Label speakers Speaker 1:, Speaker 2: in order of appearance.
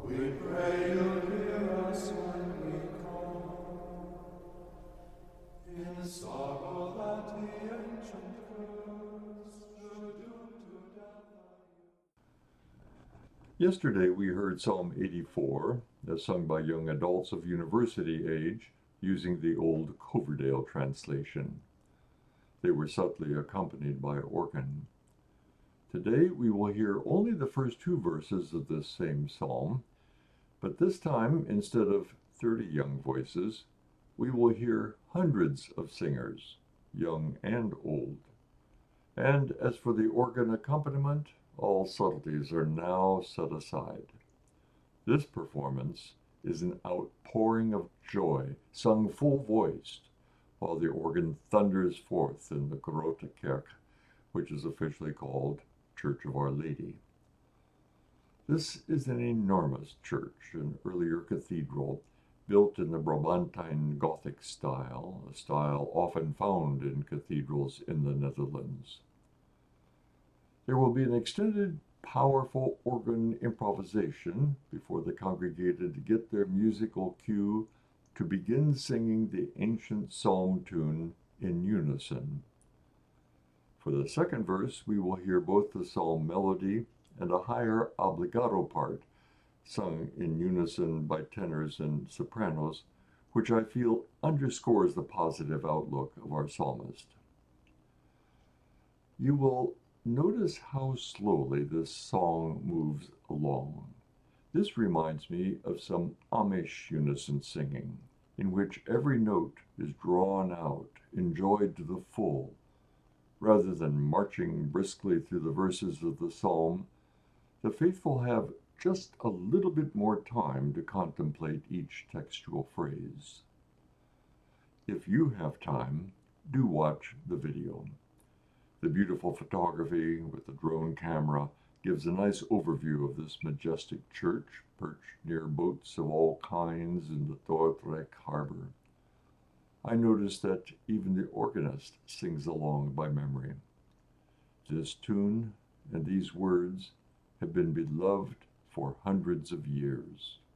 Speaker 1: We pray you'll hear us when we call. In sorrow that the ancient curse should doom to death.
Speaker 2: Yesterday we heard Psalm 84, as sung by young adults of university age, using the old Coverdale translation. They were subtly accompanied by organ. Today we will hear only the first two verses of this same psalm, but this time, instead of 30 young voices, we will hear hundreds of singers, young and old. And as for the organ accompaniment, all subtleties are now set aside. This performance is an outpouring of joy, sung full-voiced, while the organ thunders forth in the Grote Kerk, which is officially called Church of Our Lady. This is an enormous church, an earlier cathedral, built in the Brabantine Gothic style, a style often found in cathedrals in the Netherlands. There will be an extended, powerful organ improvisation before the congregated get their musical cue to begin singing the ancient psalm tune in unison. For the second verse, we will hear both the psalm melody and a higher obbligato part, sung in unison by tenors and sopranos, which I feel underscores the positive outlook of our psalmist. You will notice how slowly this song moves along. This reminds me of some Amish unison singing, in which every note is drawn out, enjoyed to the full. Rather than marching briskly through the verses of the psalm, the faithful have just a little bit more time to contemplate each textual phrase. If you have time, do watch the video. The beautiful photography with the drone camera gives a nice overview of this majestic church perched near boats of all kinds in the Dordrecht harbor. I noticed that even the organist sings along by memory. This tune and these words have been beloved for hundreds of years.